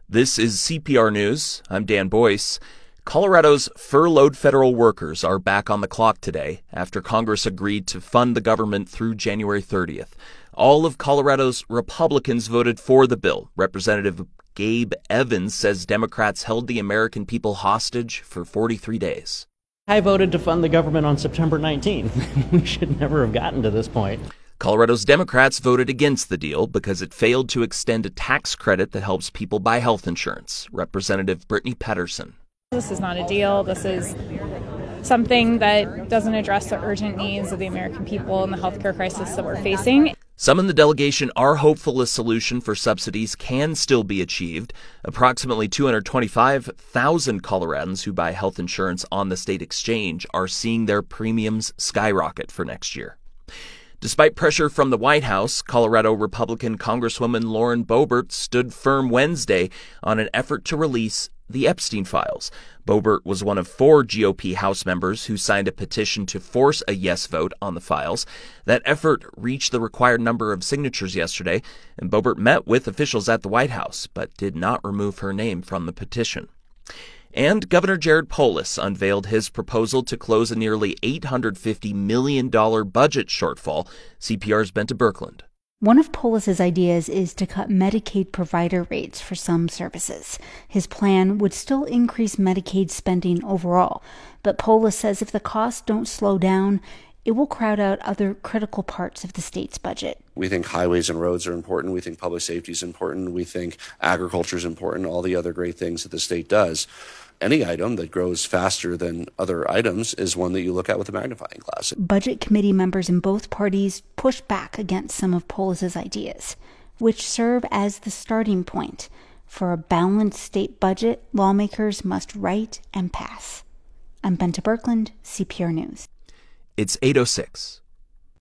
This is CPR News. I'm Dan Boyce. Colorado's furloughed federal workers are back on the clock today after Congress agreed to fund the government through January 30th. All of Colorado's Republicans voted for the bill. Representative Gabe Evans says Democrats held the American people hostage for 43 days. I voted to fund the government on September 19th. We should never have gotten to this point. Colorado's Democrats voted against the deal because it failed to extend a tax credit that helps people buy health insurance. Representative Brittany Pedersen. This is not a deal. This is something that doesn't address the urgent needs of the American people and the healthcare crisis that we're facing. Some in the delegation are hopeful a solution for subsidies can still be achieved. Approximately 225,000 Coloradans who buy health insurance on the state exchange are seeing their premiums skyrocket for next year. Despite pressure from the White House, Colorado Republican Congresswoman Lauren Boebert stood firm Wednesday on an effort to release the Epstein files. Boebert was one of 4 GOP House members who signed a petition to force a yes vote on the files. That effort reached the required number of signatures yesterday, and Boebert met with officials at the White House, but did not remove her name from the petition. And Governor Jared Polis unveiled his proposal to close a nearly $850 million budget shortfall. CPR's Bente Birkeland. One of Polis's ideas is to cut Medicaid provider rates for some services. His plan would still increase Medicaid spending overall, but Polis says if the costs don't slow down, it will crowd out other critical parts of the state's budget. We think highways and roads are important. We think public safety is important. We think agriculture is important, all the other great things that the state does. Any item that grows faster than other items is one that you look at with a magnifying glass. Budget committee members in both parties push back against some of Polis's ideas, which serve as the starting point. For a balanced state budget, lawmakers must write and pass. I'm Bente Birkeland, CPR News. It's 8:06.